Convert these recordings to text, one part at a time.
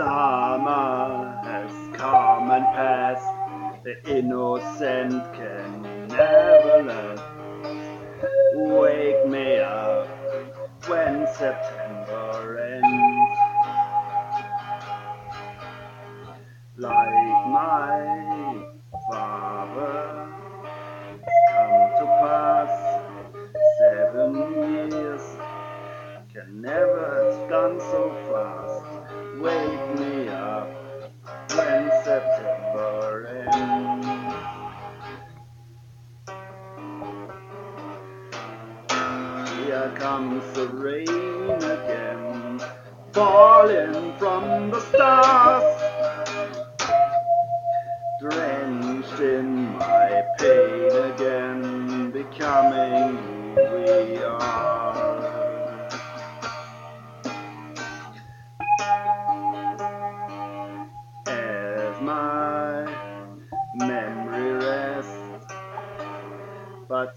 Summer has come and passed, the innocent can never last. Wake me up when September ends. Like my father come to pass, 7 years can never have gone so fast. Wake me up when September ends. Here comes the rain again, falling from the stars, drenched in my pain again, becoming who we are. As my memory rests, but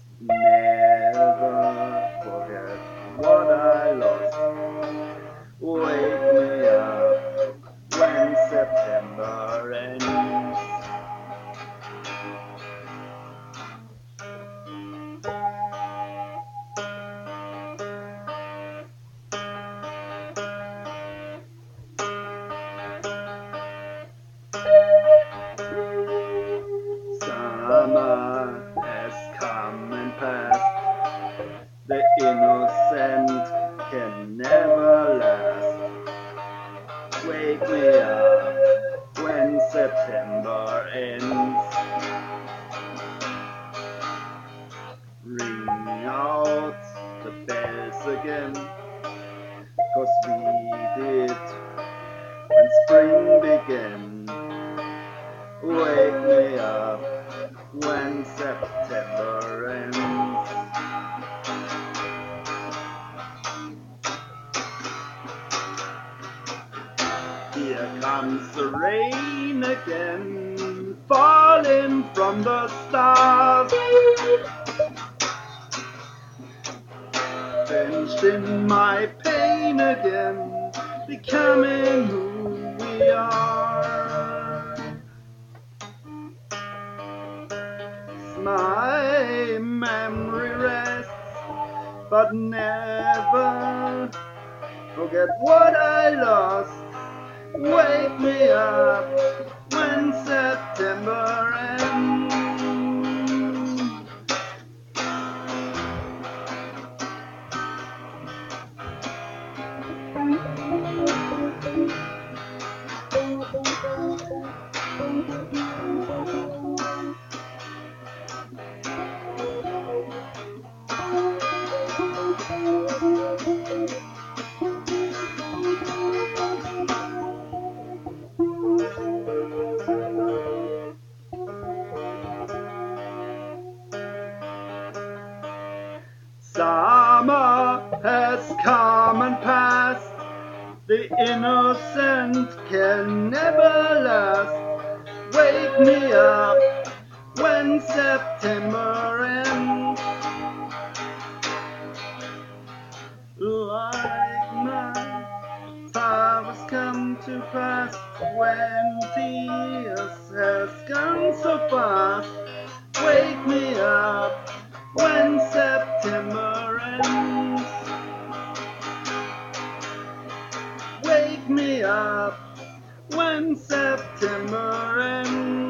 never forget what I lost. Wake me up when September ends. Summer has come and passed, the innocent can never last. Wake me up when September ends. Ring out the bells again, 'cause we did when spring began. Wake me up when September ends. Here comes the rain again, falling from the stars, drenched in my pain again, becoming who we are. My memory rests, but never forget what I lost. Wake me up when September ends. Summer has come and passed, the innocent can never last. Wake me up when September ends. Like my father's come to pass, 20 years has gone so fast. Wake me up when September ends. Wake me up when September ends.